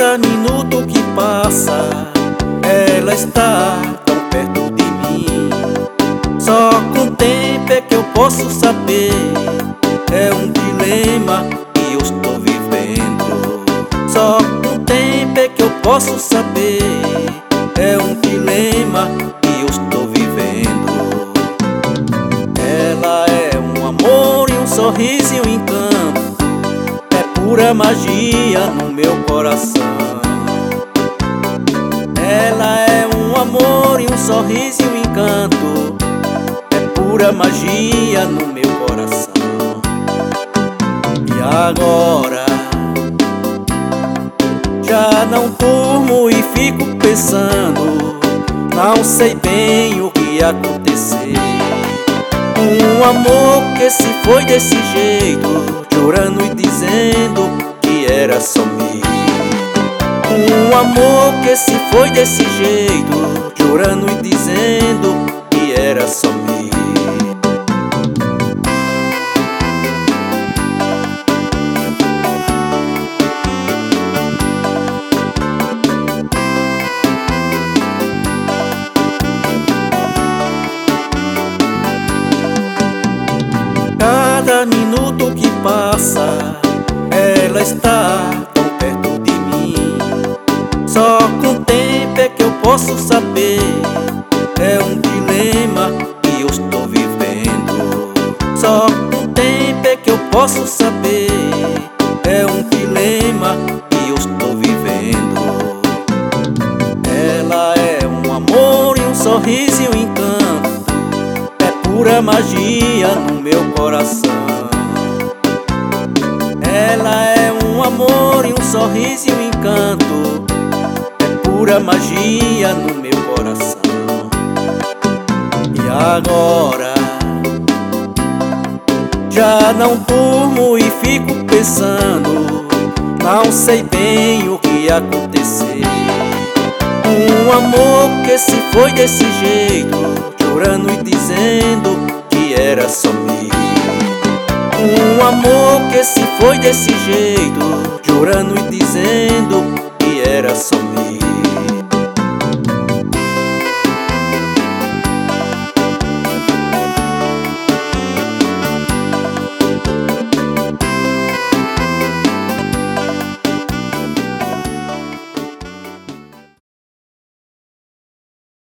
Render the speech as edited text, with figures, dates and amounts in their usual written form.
Cada minuto que passa, ela está tão perto de mim. Só com o tempo é que eu posso saber. É um dilema que eu estou vivendo. Só com o tempo é que eu posso saber. É um dilema que eu estou vivendo. Ela é um amor e um sorriso e um encanto. É pura magia no meu coração. Ela é um amor e um sorriso e um encanto. É pura magia no meu coração. E agora já não durmo e fico pensando. Não sei bem o que aconteceu. Um amor que se foi desse jeito, chorando e dizendo que era só meu. Um amor que se foi desse jeito, chorando e dizendo que era só meu. Cada minuto que passa, ela está tão perto de mim. Só com o tempo é que eu posso saber. É um dilema que eu estou vivendo. Só com o tempo é que eu posso saber. É um dilema que eu estou vivendo. Ela é um amor e um sorriso e um encanto. Pura magia no meu coração. Ela é um amor e um sorriso e um encanto. É pura magia no meu coração. E agora já não durmo e fico pensando. Não sei bem o que aconteceu. Um amor que se foi desse jeito, chorando e dizendo que era só meu. Um amor que se foi desse jeito, chorando e dizendo que era só meu.